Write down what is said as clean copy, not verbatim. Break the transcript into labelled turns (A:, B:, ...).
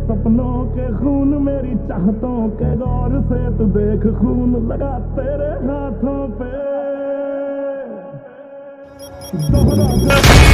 A: सपनों के खून मेरी चाहतों के गौर से तू देख खून लगा तेरे हाथों पे दोहरा